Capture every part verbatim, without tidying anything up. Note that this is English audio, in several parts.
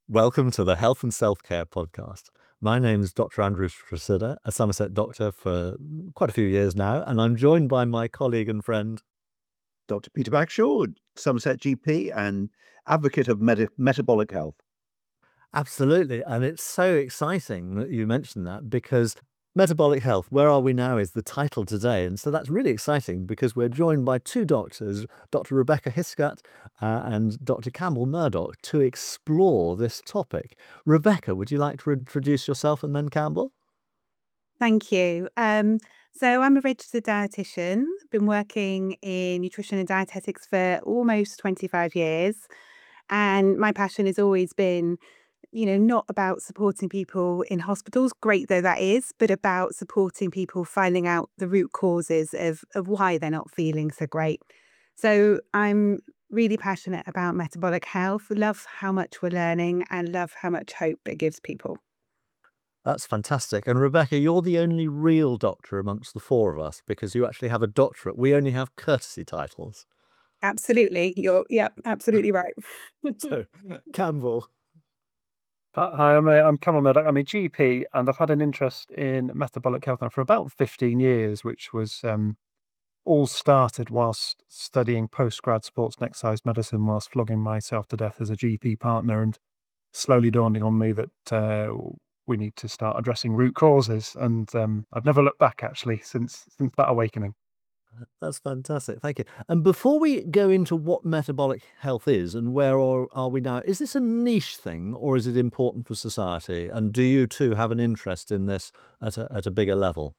Welcome to the Health and Self-Care podcast. My name is Doctor Andrew Tresidder, a Somerset doctor for quite a few years now, and I'm joined by my colleague and friend, Doctor Peter Bagshaw, Somerset G P and advocate of meta- metabolic health. Absolutely. And it's so exciting that you mentioned that because metabolic health, where are we now, is the title today. And so that's really exciting because we're joined by two doctors, Doctor Rebecca Hiscat uh, and Doctor Campbell Murdoch, to explore this topic. Rebecca, would you like to introduce yourself and then Campbell? Thank you. Um, so I'm a registered dietitian, been working in nutrition and dietetics for almost twenty-five years. And my passion has always been, you know, not about supporting people in hospitals, great though that is, but about supporting people finding out the root causes of, of why they're not feeling so great. So I'm really passionate about metabolic health, love how much we're learning and love how much hope it gives people. That's fantastic. And Rebecca, you're the only real doctor amongst the four of us because you actually have a doctorate. We only have courtesy titles. Absolutely. You're, yeah, absolutely right. So, Campbell. Hi, I'm, a, I'm Campbell Murdoch. I'm a G P and I've had an interest in metabolic health now for about fifteen years, which was um, all started whilst studying postgrad sports and exercise medicine whilst flogging myself to death as a G P partner, and slowly dawning on me that uh, we need to start addressing root causes. And um, I've never looked back actually since since that awakening. That's fantastic. Thank you. And before we go into what metabolic health is and where are, are we now, is this a niche thing or is it important for society? And do you too have an interest in this at a, at a bigger level?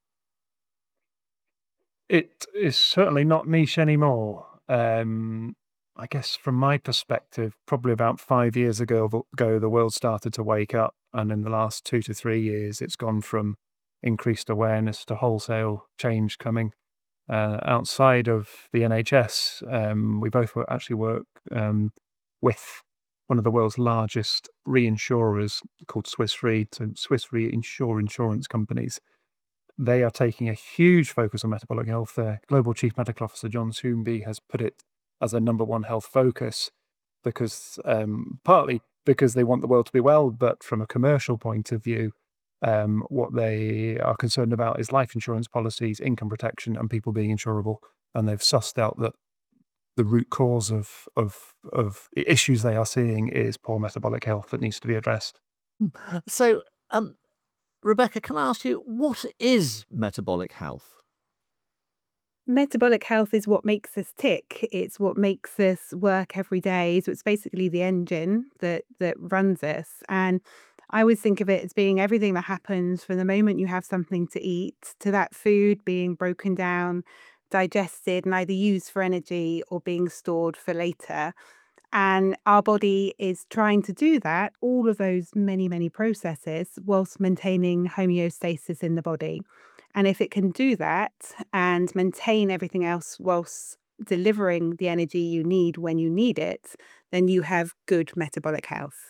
It is certainly not niche anymore. Um, I guess from my perspective, probably about five years ago, ago, the world started to wake up. And in the last two to three years, it's gone from increased awareness to wholesale change coming. Uh, outside of the N H S, um, we both were actually work um, with one of the world's largest reinsurers called Swiss Re, so Swiss Re insure insurance companies. They are taking a huge focus on metabolic health. Their Global Chief Medical Officer, John Toomby, has put it as a number one health focus because um, partly because they want the world to be well, but from a commercial point of view, um, what they are concerned about is life insurance policies, income protection, and people being insurable. And they've sussed out that the root cause of of of the issues they are seeing is poor metabolic health that needs to be addressed. So, um, Rebecca, can I ask you, what is metabolic health? Metabolic health is what makes us tick. It's what makes us work every day. So it's basically the engine that that runs us. And I always think of it as being everything that happens from the moment you have something to eat to that food being broken down, digested, and either used for energy or being stored for later. And our body is trying to do that, all of those many, many processes, whilst maintaining homeostasis in the body. And if it can do that and maintain everything else whilst delivering the energy you need when you need it, then you have good metabolic health.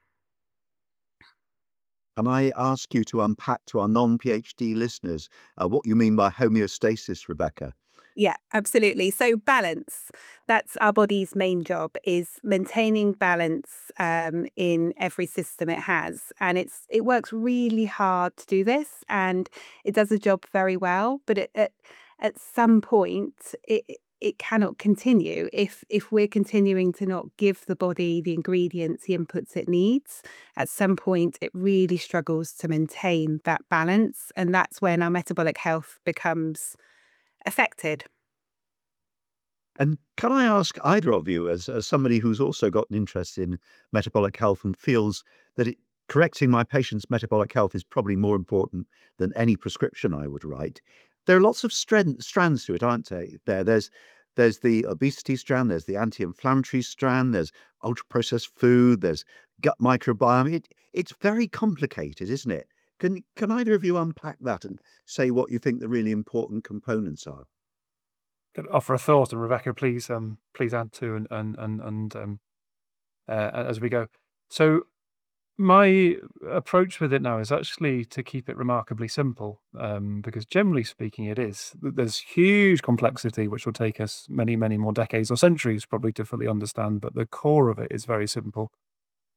Can I ask you to unpack to our non-PhD listeners uh, what you mean by homeostasis, Rebecca? Yeah, absolutely. So balance, that's our body's main job, is maintaining balance um, in every system it has. And it's it works really hard to do this and it does the job very well. But it, at, at some point, it, it cannot continue if if we're continuing to not give the body the ingredients, the inputs it needs. At some point, it really struggles to maintain that balance. And that's when our metabolic health becomes affected. And can I ask either of you, as, as somebody who's also got an interest in metabolic health and feels that it, correcting my patient's metabolic health is probably more important than any prescription I would write, there are lots of strand, strands to it, aren't they? There, there's there's the obesity strand, there's the anti-inflammatory strand, there's ultra-processed food, there's gut microbiome. It, it's very complicated, isn't it? Can can either of you unpack that and say what you think the really important components are? Could offer a thought, and Rebecca, please, um, please add to and and and, and um, uh, as we go. So my approach with it now is actually to keep it remarkably simple, um, because generally speaking, it is. There's huge complexity which will take us many, many more decades or centuries probably to fully understand, but the core of it is very simple.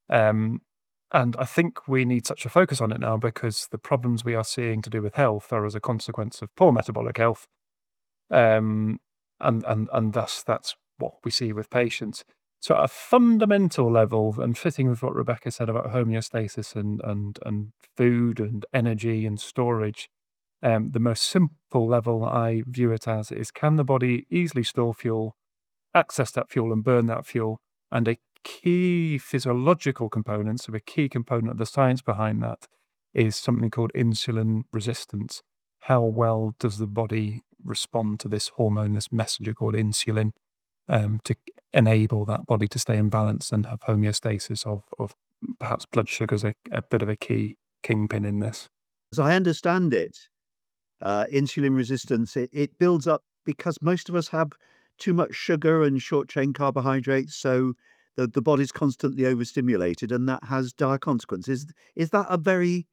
Um, and I think we need such a focus on it now because the problems we are seeing to do with health are as a consequence of poor metabolic health. Um, and, and, and thus that's what we see with patients. So at a fundamental level, and fitting with what Rebecca said about homeostasis and, and, and food and energy and storage, um, the most simple level I view it as is, can the body easily store fuel, access that fuel and burn that fuel? And a key physiological component, so a key component of the science behind that, is something called insulin resistance. How well does the body respond to this hormone, this messenger called insulin, um, to enable that body to stay in balance and have homeostasis of, of perhaps blood sugar is a, a bit of a key kingpin in this. As I understand it, uh, insulin resistance, it, it builds up because most of us have too much sugar and short chain carbohydrates. So the, the body's constantly overstimulated, and that has dire consequences. Is that a very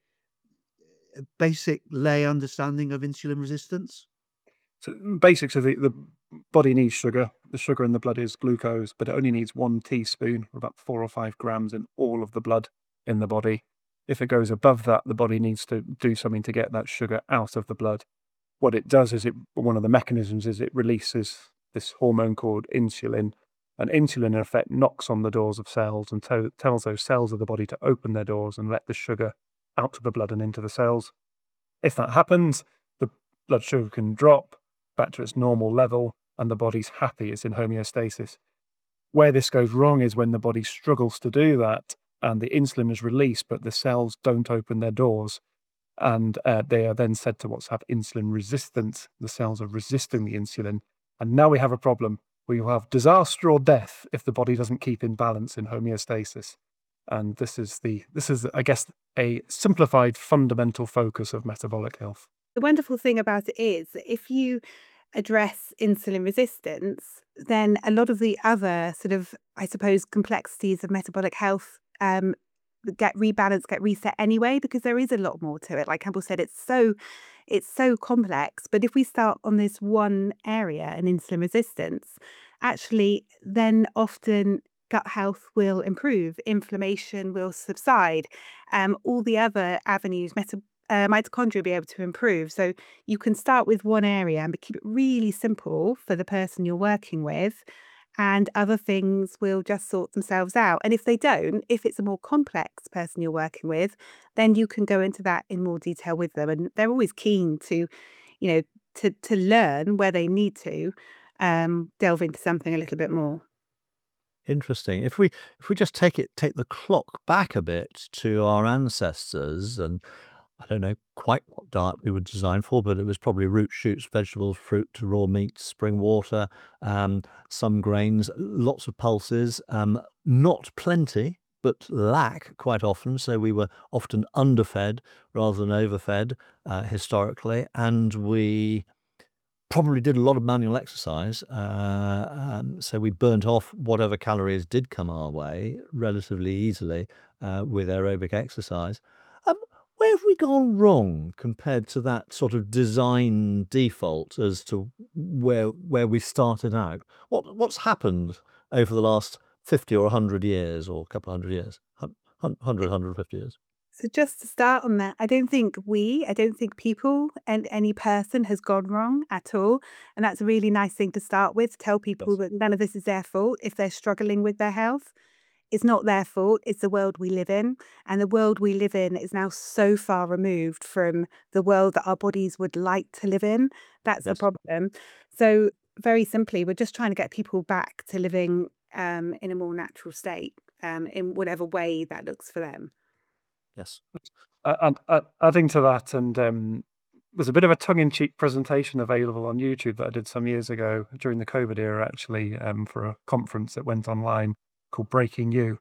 basic lay understanding of insulin resistance? So basics of the, the body needs sugar. The sugar in the blood is glucose, but it only needs one teaspoon, or about four or five grams in all of the blood in the body. If it goes above that, the body needs to do something to get that sugar out of the blood. What it does is it one of the mechanisms is it releases this hormone called insulin. And insulin, in effect, knocks on the doors of cells and to- tells those cells of the body to open their doors and let the sugar out of the blood and into the cells. If that happens, the blood sugar can drop back to its normal level and the body's happy, it's in homeostasis. Where this goes wrong is when the body struggles to do that and the insulin is released, but the cells don't open their doors. And uh, they are then said to what's have insulin resistance. The cells are resisting the insulin. And now we have a problem. We will have disaster or death if the body doesn't keep in balance in homeostasis. And this is the this is, I guess, a simplified fundamental focus of metabolic health. The wonderful thing about it is that if you address insulin resistance, then a lot of the other sort of, I suppose, complexities of metabolic health um, get rebalanced, get reset anyway, because there is a lot more to it. Like Campbell said, it's so it's so complex. But if we start on this one area, an insulin resistance, actually, then often gut health will improve, inflammation will subside, um, all the other avenues, meta- uh, mitochondria will be able to improve. So you can start with one area and keep it really simple for the person you're working with, and other things will just sort themselves out. And if they don't, if it's a more complex person you're working with, then you can go into that in more detail with them. And they're always keen to, you know, to to learn where they need to um, delve into something a little bit more. Interesting. If we if we just take it take the clock back a bit to our ancestors, and I don't know quite what diet we were designed for, but it was probably root shoots, vegetables, fruit, raw meat, spring water, um, some grains, lots of pulses, um, not plenty, but lack quite often. So we were often underfed rather than overfed uh, historically, and we probably did a lot of manual exercise. Uh, um, so we burnt off whatever calories did come our way relatively easily uh, with aerobic exercise. Um, where have we gone wrong compared to that sort of design default as to where where we started out? What what's happened over the last fifty or a hundred years, or a couple of hundred years, hun- hun- hundred, hundred fifty years? So just to start on that, I don't think we, I don't think people and any person has gone wrong at all. And that's a really nice thing to start with, to tell people Yes. that none of this is their fault if they're struggling with their health. It's not their fault, it's the world we live in. And the world we live in is now so far removed from the world that our bodies would like to live in. That's the Yes. problem. So very simply, we're just trying to get people back to living um, in a more natural state, um, in whatever way that looks for them. Yes. Uh, And uh, adding to that, and um, there's a bit of a tongue-in-cheek presentation available on YouTube that I did some years ago during the COVID era, actually, um, for a conference that went online called Breaking You.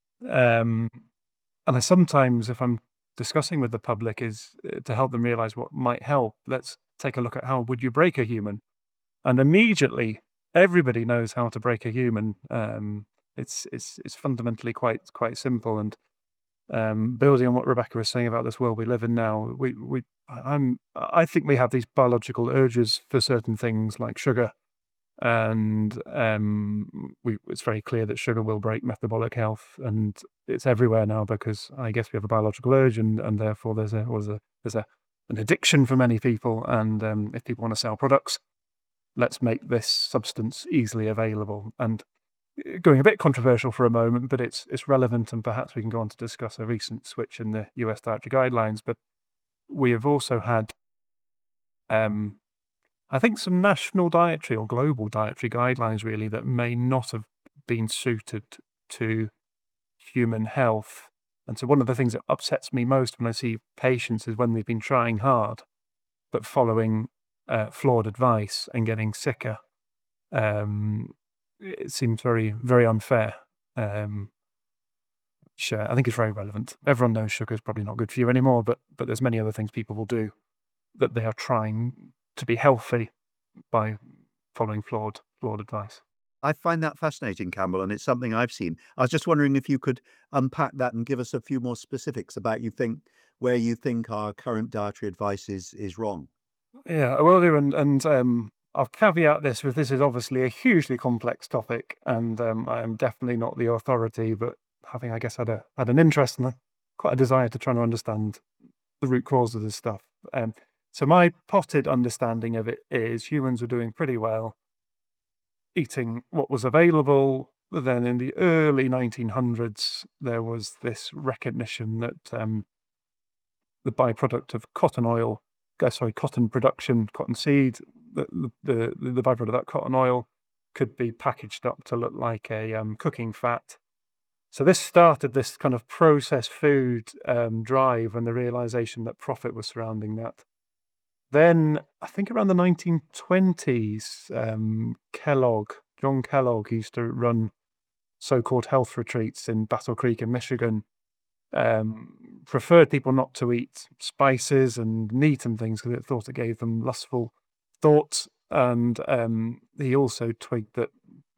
Um, and I sometimes, if I'm discussing with the public, is uh, to help them realize what might help. Let's take a look at how would you break a human, and immediately everybody knows how to break a human. Um, it's it's it's fundamentally quite quite simple. And um, building on what Rebecca was saying about this world we live in now, we we I- I'm I think we have these biological urges for certain things like sugar, And um, we, it's very clear that sugar will break metabolic health, and it's everywhere now because I guess we have a biological urge, and, and therefore there's a was a there's a an addiction for many people. And um, if people want to sell products, let's make this substance easily available. And going a bit controversial for a moment, but it's it's relevant, and perhaps we can go on to discuss a recent switch in the U S dietary guidelines. But we have also had, um, I think, some national dietary or global dietary guidelines really that may not have been suited to human health. And so one of the things that upsets me most when I see patients is when they've been trying hard, but following uh, flawed advice and getting sicker. Um, it seems very, very unfair. Um, sure, I think it's very relevant. Everyone knows sugar is probably not good for you anymore, but but there's many other things people will do that they are trying to be healthy by following flawed flawed advice. I find that fascinating, Campbell, and it's something I've seen. I was just wondering if you could unpack that and give us a few more specifics about you think where you think our current dietary advice is is wrong. Yeah, I will do, and and um, I'll caveat this with this is obviously a hugely complex topic, and um, I am definitely not the authority, but having, I guess, had a had an interest and a, quite a desire to try and understand the root cause of this stuff. Um, so my potted understanding of it is humans were doing pretty well, eating what was available. But then in the early nineteen hundreds, there was this recognition that um, the byproduct of cotton oil, uh, sorry, cotton production, cotton seed, the, the, the, the byproduct of that cotton oil could be packaged up to look like a um, cooking fat. So this started this kind of processed food um, drive and the realization that profit was surrounding that. Then I think around the nineteen twenties, um, Kellogg, John Kellogg used to run so-called health retreats in Battle Creek in Michigan. Um, preferred people not to eat spices and meat and things because it thought it gave them lustful thoughts. And um, he also twigged that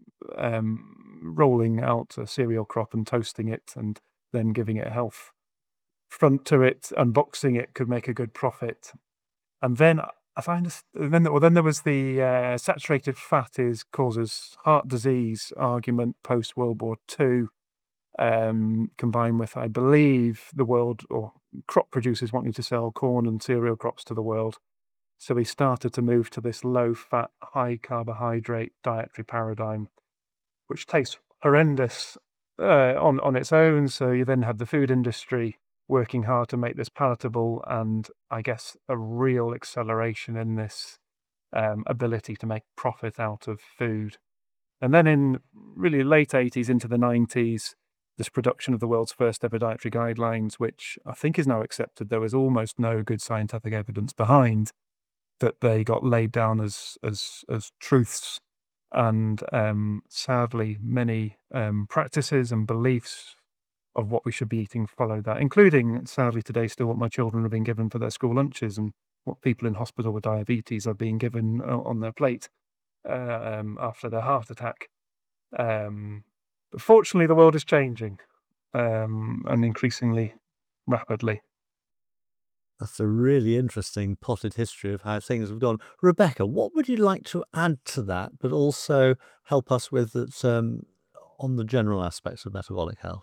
um, rolling out a cereal crop and toasting it and then giving it a health front to it, unboxing it, could make a good profit. And then I find this, then well, then there was the uh, saturated fat is causes heart disease argument post World War Two, um, combined with, I believe, the world or crop producers wanting to sell corn and cereal crops to the world. So we started to move to this low fat, high carbohydrate dietary paradigm, which tastes horrendous uh, on on its own. So you then had the food industry working hard to make this palatable, and I guess a real acceleration in this um, ability to make profit out of food. And then in really late eighties into the nineties, this production of the world's first ever dietary guidelines, which I think is now accepted. There was almost no good scientific evidence behind that they got laid down as as as truths. And um, sadly, many um, practices and beliefs of what we should be eating follow that, including, sadly, today still what my children are being given for their school lunches and what people in hospital with diabetes are being given uh, on their plate uh, um, after their heart attack. Um, but fortunately, the world is changing um, and increasingly rapidly. That's a really interesting potted history of how things have gone. Rebecca, what would you like to add to that, but also help us with it, um, on the general aspects of metabolic health?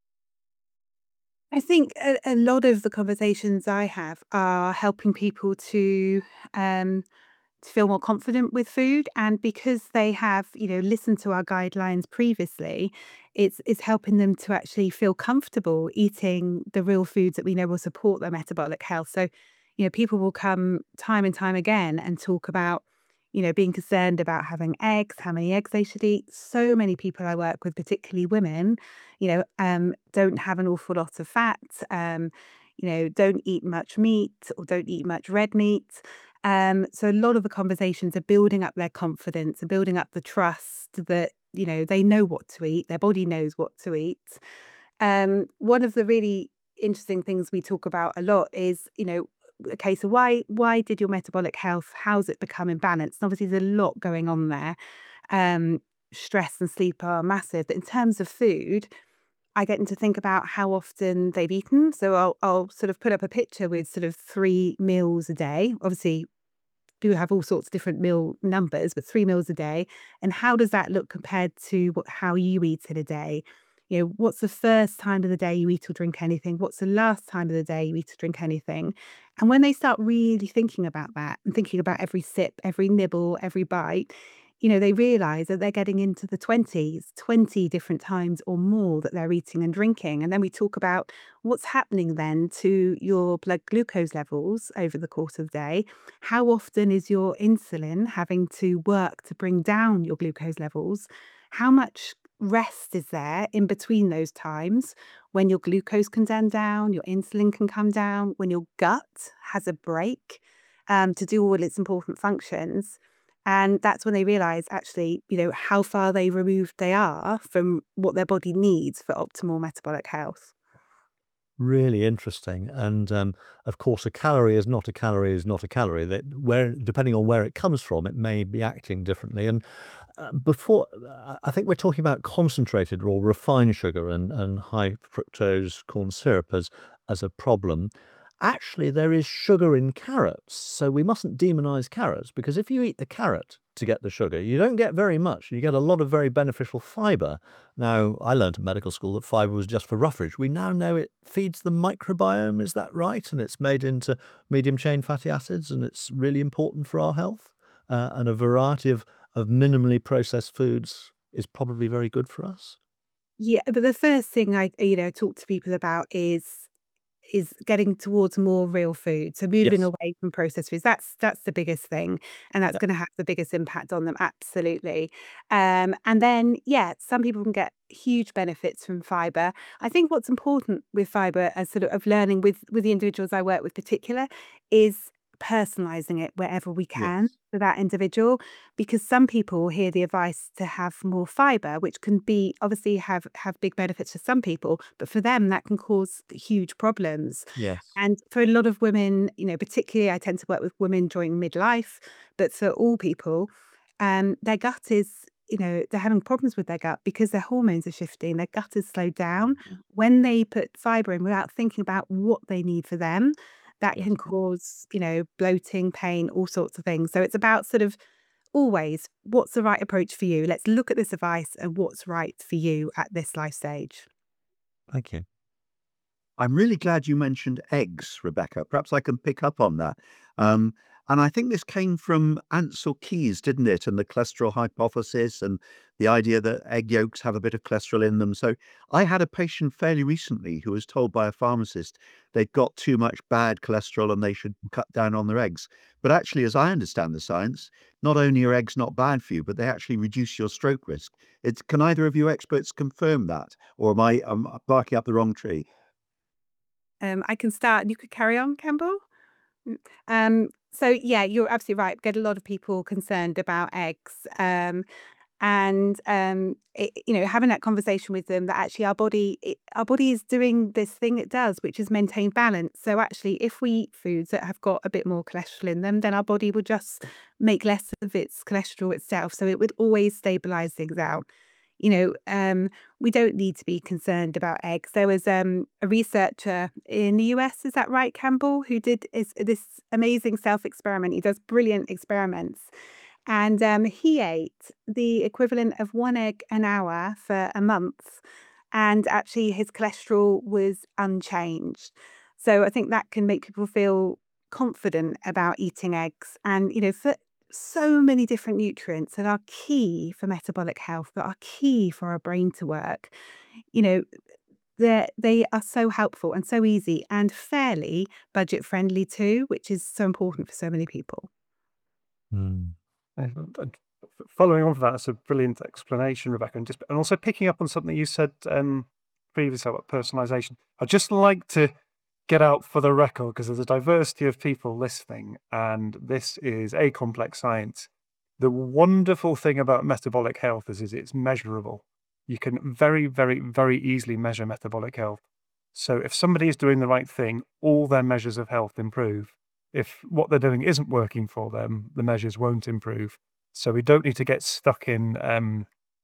I think a, a lot of the conversations I have are helping people to um, to feel more confident with food, and because they have, you know, listened to our guidelines previously, it's it's helping them to actually feel comfortable eating the real foods that we know will support their metabolic health. So, you know, people will come time and time again and talk about, you know, being concerned about having eggs, how many eggs they should eat. So many people I work with, particularly women, you know, um, don't have an awful lot of fat, um, you know, don't eat much meat or don't eat much red meat. Um, so a lot of the conversations are building up their confidence and building up the trust that, you know, they know what to eat, their body knows what to eat. Um, one of the really interesting things we talk about a lot is, you know, okay, so why why did your metabolic health, how's it become imbalanced? And obviously, there's a lot going on there. Um, stress and sleep are massive, but in terms of food, I get them to think about how often they've eaten. So I'll I'll sort of put up a picture with sort of three meals a day. Obviously, people have all sorts of different meal numbers, but three meals a day. And how does that look compared to what, how you eat in a day? You know, what's the first time of the day you eat or drink anything? What's the last time of the day you eat or drink anything? And when they start really thinking about that and thinking about every sip, every nibble, every bite, you know, they realize that they're getting into the twenties, twenty different times or more that they're eating and drinking. And then we talk about what's happening then to your blood glucose levels over the course of the day. How often is your insulin having to work to bring down your glucose levels? How much rest is there in between those times when your glucose can come down, your insulin can come down, when your gut has a break um, to do all its important functions? And that's when they realize actually, you know, how far they removed they are from what their body needs for optimal metabolic health. Really interesting. And um, of course, a calorie is not a calorie is not a calorie. That where depending on where it comes from, it may be acting differently. And uh, before, uh, I think we're talking about concentrated or refined sugar and, and high fructose corn syrup as as a problem. Actually, there is sugar in carrots, so we mustn't demonize carrots, because if you eat the carrot to get the sugar, you don't get very much. You get a lot of very beneficial fiber. Now, I learned at medical school that fiber was just for roughage. We now know it feeds the microbiome, is that right? And it's made into medium chain fatty acids, and it's really important for our health. Uh, and a variety of, of minimally processed foods is probably very good for us. Yeah, but the first thing I, you know, talk to people about is is getting towards more real food. So moving Yes. away from processed foods. That's that's the biggest thing. And that's Yeah. going to have the biggest impact on them. Absolutely. Um, and then, yeah, some people can get huge benefits from fiber. I think what's important with fiber as sort of, of learning with with the individuals I work with particular is personalizing it wherever we can Yes. for that individual, because some people hear the advice to have more fiber, which can be obviously have have big benefits for some people, but for them that can cause huge problems. Yes. And for a lot of women, you know, particularly I tend to work with women during midlife, but for all people, um, their gut is, you know, they're having problems with their gut because their hormones are shifting, their gut is slowed down. When they put fiber in without thinking about what they need for them, that Yes. can cause, you know, bloating, pain, all sorts of things. So it's about sort of always what's the right approach for you? Let's look at this advice and what's right for you at this life stage. Thank you. I'm really glad you mentioned eggs, Rebecca. Perhaps I can pick up on that. Um, and I think this came from Ansel Keys, didn't it? And the cholesterol hypothesis and the idea that egg yolks have a bit of cholesterol in them. So I had a patient fairly recently who was told by a pharmacist they'd got too much bad cholesterol and they should cut down on their eggs. But actually, as I understand the science, not only are eggs not bad for you, but they actually reduce your stroke risk. It's, can either of you experts confirm that? Or am I um, barking up the wrong tree? Um, I can start. You could carry on, Campbell. Mm, Um, so yeah, you're absolutely right. Get a lot of people concerned about eggs. Um, and um, it, you know, having that conversation with them that actually our body, it, our body is doing this thing it does, which is maintain balance. So actually, if we eat foods that have got a bit more cholesterol in them, then our body will just make less of its cholesterol itself. So it would always stabilize things out. You know, um, we don't need to be concerned about eggs. There was um, a researcher in the U S, is that right, Campbell, who did is, this amazing self experiment. He does brilliant experiments. And um, he ate the equivalent of one egg an hour for a month. And actually, his cholesterol was unchanged. So I think that can make people feel confident about eating eggs. And, you know, for so many different nutrients that are key for metabolic health, that are key for our brain to work, you know, they they are so helpful and so easy and fairly budget friendly too, which is so important for so many people. Mm. And- and f- Following on from that, that's a brilliant explanation, Rebecca, and just and also picking up on something you said um, previously about personalization. I'd just like to get out for the record because there's a diversity of people listening, and this is a complex science. The wonderful thing about metabolic health is, is it's measurable. You can very, very, very easily measure metabolic health. So if somebody is doing the right thing, all their measures of health improve. If what they're doing isn't working for them, the measures won't improve. So we don't need to get stuck in, um,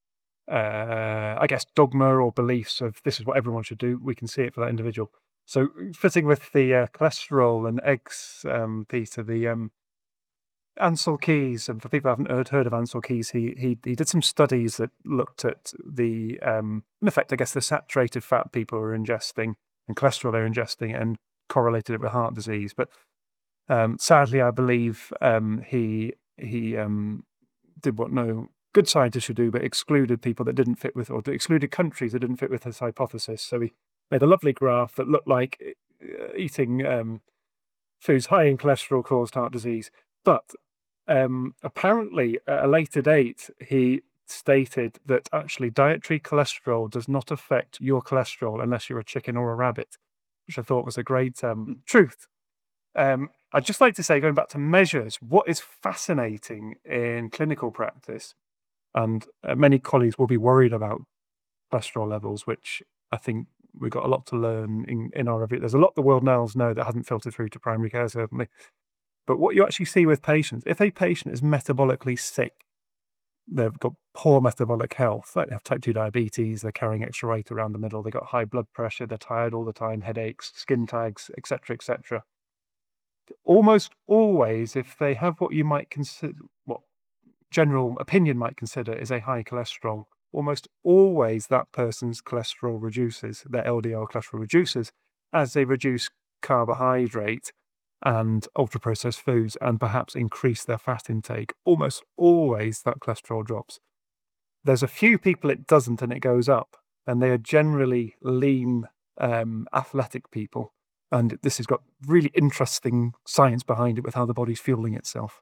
uh, I guess, dogma or beliefs of this is what everyone should do. We can see it for that individual. So fitting with the uh, cholesterol and eggs, um, Peter, the um, Ansel Keys, and for people who haven't heard, heard of Ansel Keys, he, he he did some studies that looked at the, um, in effect, I guess, the saturated fat people are ingesting and cholesterol they're ingesting and correlated it with heart disease. But um, sadly, I believe um, he he um, did what no good scientist should do, but excluded people that didn't fit with, or excluded countries that didn't fit with his hypothesis. So he made a lovely graph that looked like uh, eating um, foods high in cholesterol caused heart disease. But um, apparently, at a later date, he stated that actually dietary cholesterol does not affect your cholesterol unless you're a chicken or a rabbit, which I thought was a great um, truth. Um, I'd just like to say, going back to measures, what is fascinating in clinical practice, and uh, many colleagues will be worried about cholesterol levels, which I think we've got a lot to learn in, in our review. There's a lot the world knows know that hasn't filtered through to primary care, certainly. But what you actually see with patients, if a patient is metabolically sick, they've got poor metabolic health, like they have type two diabetes, they're carrying extra weight around the middle, they've got high blood pressure, they're tired all the time, headaches, skin tags, et cetera, et cetera. Almost always, if they have what you might consider, what general opinion might consider is a high cholesterol, almost always that person's cholesterol reduces, their L D L cholesterol reduces as they reduce carbohydrate and ultra-processed foods and perhaps increase their fat intake. Almost always that cholesterol drops. There's a few people it doesn't and it goes up, and they are generally lean, um, athletic people. And this has got really interesting science behind it with how the body's fueling itself.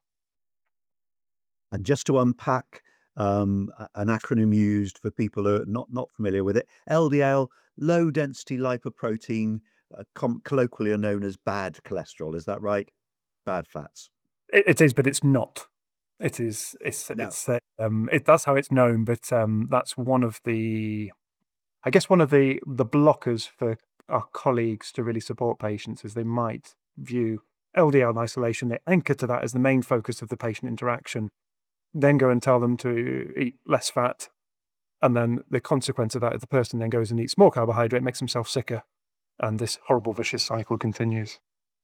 And just to unpack um, a- an acronym used for people who are not, not familiar with it, L D L, low density lipoprotein, uh, com- colloquially are known as bad cholesterol. Is that right? Bad fats. It, it is, but it's not. It is. It's. No. It's. Uh, um. It. That's how it's known. But um. That's one of the. I guess one of the the blockers for our colleagues to really support patients is they might view L D L in isolation. They anchor to that as the main focus of the patient interaction. Then go and tell them to eat less fat, and then the consequence of that is the person then goes and eats more carbohydrate, makes themselves sicker, and this horrible vicious cycle continues.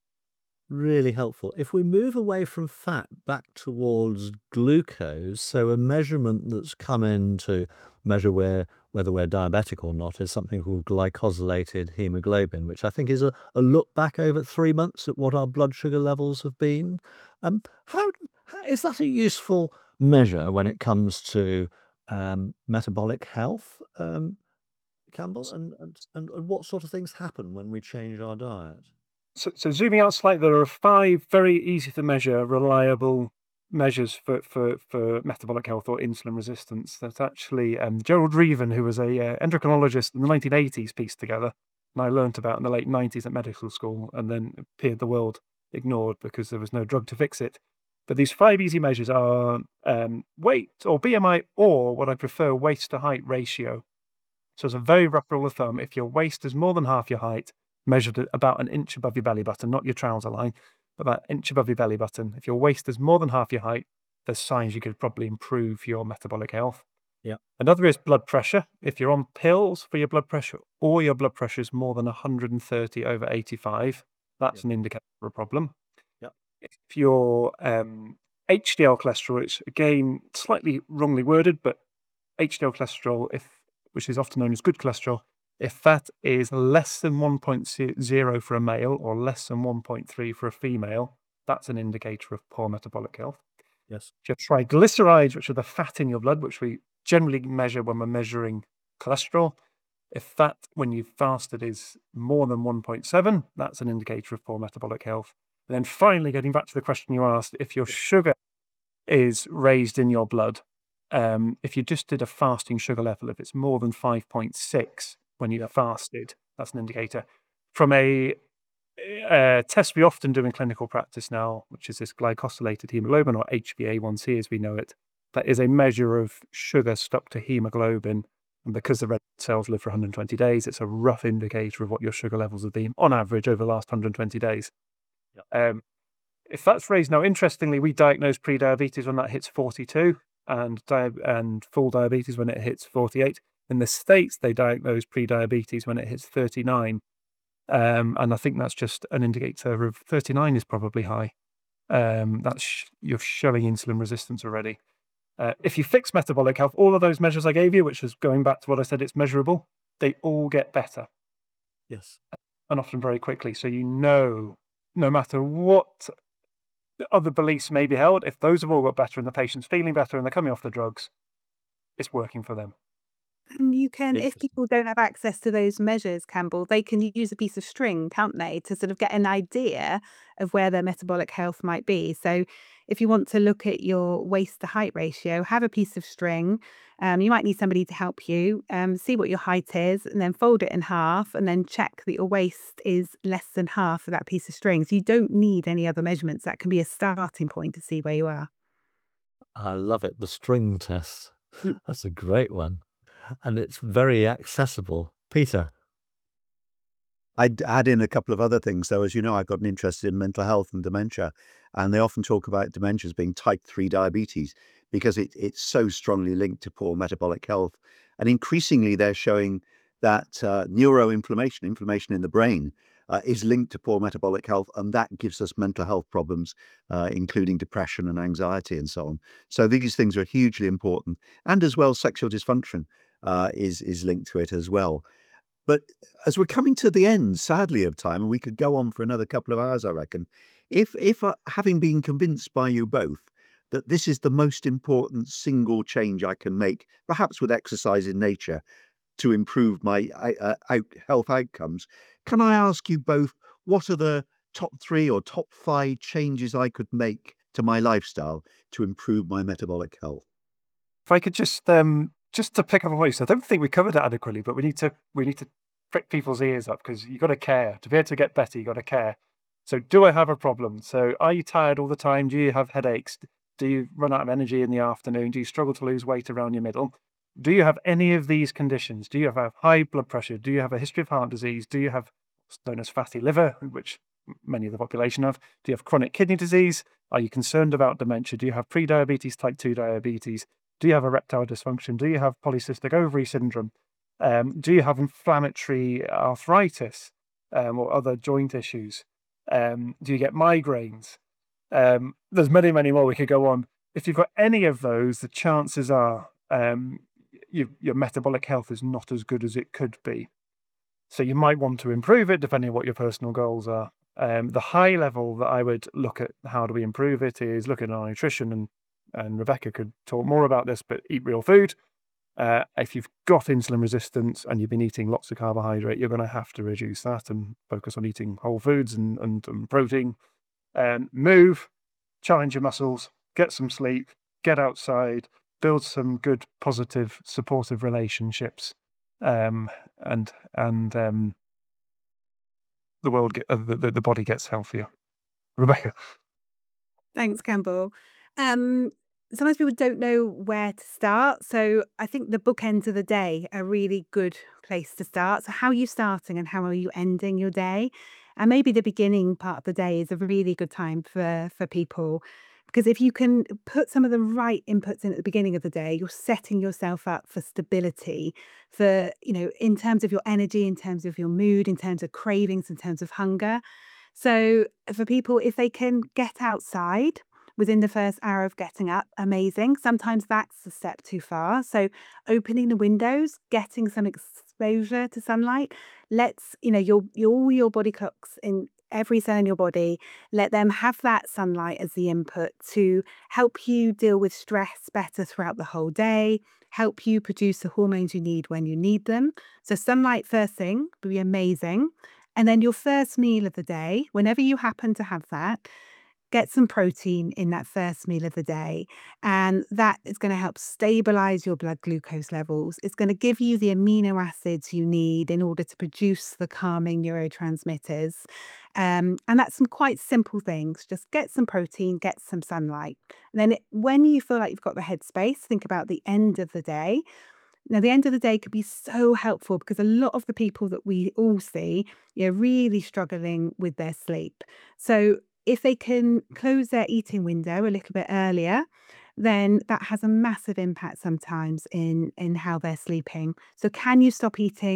Really helpful. If we move away from fat back towards glucose, so a measurement that's come in to measure where, whether we're diabetic or not is something called glycosylated hemoglobin, which I think is a, a look back over three months at what our blood sugar levels have been. Um, how, how is that a useful measure when it comes to um, metabolic health, um, Campbell? And, and, and and what sort of things happen when we change our diet? So, so zooming out slightly, there are five very easy to measure, reliable measures for, for, for metabolic health or insulin resistance that actually um, Gerald Reaven, who was a uh, endocrinologist in the nineteen eighties, pieced together, and I learnt about in the late nineties at medical school, and then appeared the world ignored because there was no drug to fix it. But these five easy measures are um, weight or B M I, or what I prefer, waist to height ratio. So as a very rough rule of thumb, if your waist is more than half your height, measured at about an inch above your belly button, not your trouser line, but about an inch above your belly button. If your waist is more than half your height, there's signs you could probably improve your metabolic health. Yeah. Another is blood pressure. If you're on pills for your blood pressure, or your blood pressure is more than one hundred thirty over eighty-five, that's Yeah. an indicator for a problem. Yeah. If your um, H D L cholesterol, which again, slightly wrongly worded, but H D L cholesterol, if which is often known as good cholesterol, if that is less than one point zero for a male or less than one point three for a female, that's an indicator of poor metabolic health. Yes. If you have triglycerides, which are the fat in your blood, which we generally measure when we're measuring cholesterol, if that, when you've fasted, is more than one point seven, that's an indicator of poor metabolic health. And then finally, getting back to the question you asked, if your sugar is raised in your blood, um, if you just did a fasting sugar level, if it's more than five point six when you Yep. fasted, that's an indicator. From a uh, test we often do in clinical practice now, which is this glycosylated hemoglobin, or H b A one C as we know it, that is a measure of sugar stuck to hemoglobin. And because the red cells live for one hundred twenty days, it's a rough indicator of what your sugar levels have been on average over the last one hundred twenty days. Yep. Um, if that's raised now, interestingly, we diagnose pre-diabetes when that hits forty-two, and di- and full diabetes when it hits forty-eight. In the States, they diagnose pre-diabetes when it hits thirty-nine, um, and I think that's just an indicator of thirty-nine is probably high. Um, that's sh- you're showing insulin resistance already. Uh, if you fix metabolic health, all of those measures I gave you, which is going back to what I said, it's measurable, they all get better, Yes. and often very quickly. So you know, no matter what other beliefs may be held, if those have all got better and the patient's feeling better and they're coming off the drugs, it's working for them. And you can, if Interesting. people don't have access to those measures, Campbell, they can use a piece of string, can't they, to sort of get an idea of where their metabolic health might be. So if you want to look at your waist to height ratio, have a piece of string. Um, you might need somebody to help you, um, see what your height is, and then fold it in half, and then check that your waist is less than half of that piece of string. So you don't need any other measurements. That can be a starting point to see where you are. I love it. The string test. Mm. That's a great one. And it's very accessible. Peter. I'd add in a couple of other things, though. As you know, I've got an interest in mental health and dementia, and they often talk about dementia as being type three diabetes because it, it's so strongly linked to poor metabolic health. And increasingly, they're showing that uh, neuroinflammation, inflammation in the brain, uh, is linked to poor metabolic health, and that gives us mental health problems, uh, including depression and anxiety and so on. So these things are hugely important, and as well, sexual dysfunction uh, is is linked to it as well. But as we're coming to the end, sadly, of time, and we could go on for another couple of hours, I reckon, if if uh, having been convinced by you both that this is the most important single change I can make, perhaps with exercise in nature, to improve my uh, uh, out, health outcomes, can I ask you both what are the top three or top five changes I could make to my lifestyle to improve my metabolic health? If I could just um just to pick up on what you said, I don't think we covered it adequately, but we need to we need to prick people's ears up because you got to care to be able to get better. You got to care. So, do I have a problem? So, are you tired all the time? Do you have headaches? Do you run out of energy in the afternoon? Do you struggle to lose weight around your middle? Do you have any of these conditions? Do you have high blood pressure? Do you have a history of heart disease? Do you have what's known as fatty liver, which many of the population have? Do you have chronic kidney disease? Are you concerned about dementia? Do you have pre-diabetes, type two diabetes? Do you have erectile dysfunction? Do you have polycystic ovary syndrome? Um, do you have inflammatory arthritis um, or other joint issues? Um, do you get migraines? Um, there's many, many more we could go on. If you've got any of those, the chances are um, you, your metabolic health is not as good as it could be. So you might want to improve it depending on what your personal goals are. Um, the high level that I would look at how do we improve it is look at our nutrition, and and Rebecca could talk more about this, but eat real food. Uh, if you've got insulin resistance and you've been eating lots of carbohydrate, you're going to have to reduce that and focus on eating whole foods and, and, and protein. Um, move, challenge your muscles, get some sleep, get outside, build some good, positive, supportive relationships, um, and and um, the world get, uh, the, the body gets healthier. Rebecca. Thanks, Campbell. Um, sometimes people don't know where to start. So I think the bookends of the day are a really good place to start. So how are you starting and how are you ending your day? And maybe the beginning part of the day is a really good time for for people. Because if you can put some of the right inputs in at the beginning of the day, you're setting yourself up for stability, for, you know, in terms of your energy, in terms of your mood, in terms of cravings, in terms of hunger. So for people, if they can get outside within the first hour of getting up, amazing. Sometimes that's a step too far. So opening the windows, getting some exposure to sunlight, lets, you know, your, your all your body clocks in every cell in your body, let them have that sunlight as the input to help you deal with stress better throughout the whole day, help you produce the hormones you need when you need them. So sunlight first thing would be amazing. And then your first meal of the day, whenever you happen to have that, get some protein in that first meal of the day. And that is going to help stabilize your blood glucose levels. It's going to give you the amino acids you need in order to produce the calming neurotransmitters. Um, and that's some quite simple things. Just get some protein, get some sunlight. And then it, when you feel like you've got the headspace, think about the end of the day. Now, the end of the day could be so helpful because a lot of the people that we all see, you're really struggling with their sleep. So if they can close their eating window a little bit earlier, then that has a massive impact sometimes in in how they're sleeping. So can you stop eating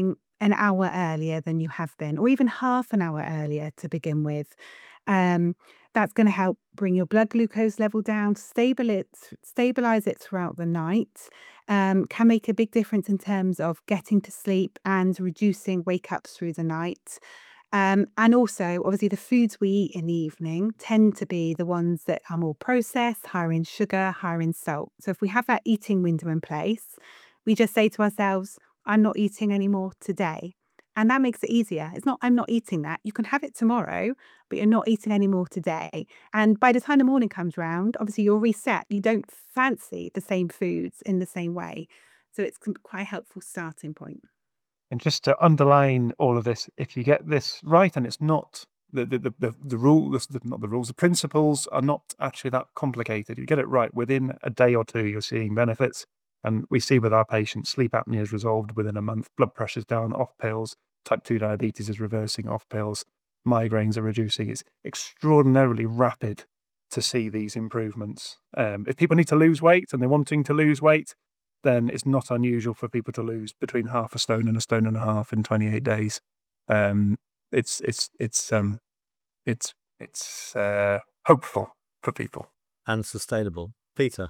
an hour earlier than you have been, or even half an hour earlier to begin with. Um, that's going to help bring your blood glucose level down, stable it, stabilize it throughout the night. Um, can make a big difference in terms of getting to sleep and reducing wake ups through the night. Um, and also, obviously, the foods we eat in the evening tend to be the ones that are more processed, higher in sugar, higher in salt. So if we have that eating window in place, we just say to ourselves, I'm not eating anymore today. And that makes it easier. It's not, I'm not eating that. You can have it tomorrow, but you're not eating anymore today. And by the time the morning comes round, obviously you're reset. You don't fancy the same foods in the same way. So it's quite a helpful starting point. And just to underline all of this, if you get this right, and it's not the the the, the, the rule, the, not the rules, the principles are not actually that complicated. You get it right within a day or two, you're seeing benefits. And we see with our patients, sleep apnea is resolved within a month, blood pressure's down, off pills, type two diabetes is reversing, off pills, migraines are reducing. It's extraordinarily rapid to see these improvements. Um, if people need to lose weight and they're wanting to lose weight, then it's not unusual for people to lose between half a stone and a stone and a half in twenty-eight days. Um, it's it's it's um, it's it's uh, hopeful for people. And sustainable. Peter.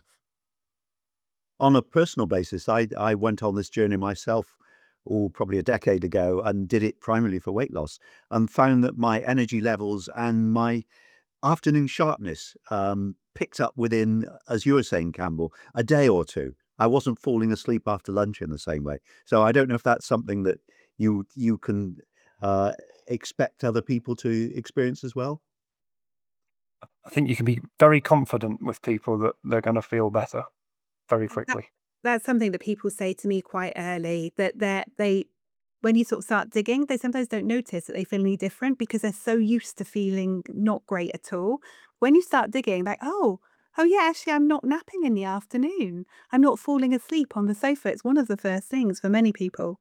On a personal basis, I I went on this journey myself, oh, probably a decade ago, and did it primarily for weight loss, and found that my energy levels and my afternoon sharpness um, picked up within, as you were saying, Campbell, a day or two. I wasn't falling asleep after lunch in the same way. So I don't know if that's something that you you can uh, expect other people to experience as well. I think you can be very confident with people that they're going to feel better very That, quickly. that's something that people say to me quite early, that they're, they, when you sort of start digging, they sometimes don't notice that they feel any different because they're so used to feeling not great at all. When you start digging, like, oh, oh yeah, actually, I'm not napping in the afternoon. I'm not falling asleep on the sofa. It's one of the first things for many people.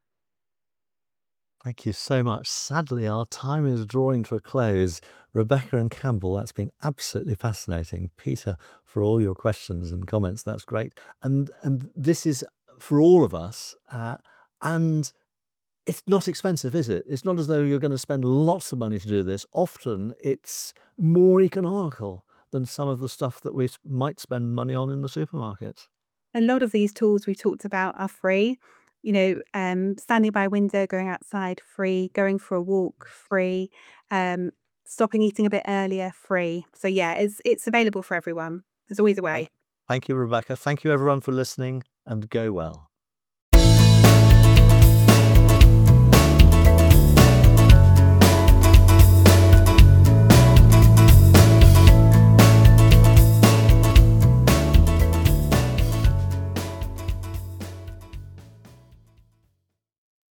Thank you so much. Sadly, our time is drawing to a close. Rebecca and Campbell, that's been absolutely fascinating. Peter, for all your questions and comments, that's great. And and this is for all of us. Uh, and it's not expensive, is it? It's not as though you're going to spend lots of money to do this. Often it's more economical than some of the stuff that we s- might spend money on in the supermarket. A lot of these tools we talked about are free. You know, um, standing by a window, going outside, free. Going for a walk, free. Um, stopping eating a bit earlier, free. So yeah, it's it's available for everyone. There's always a way. Thank you, Rebecca. Thank you, everyone, for listening, and go well.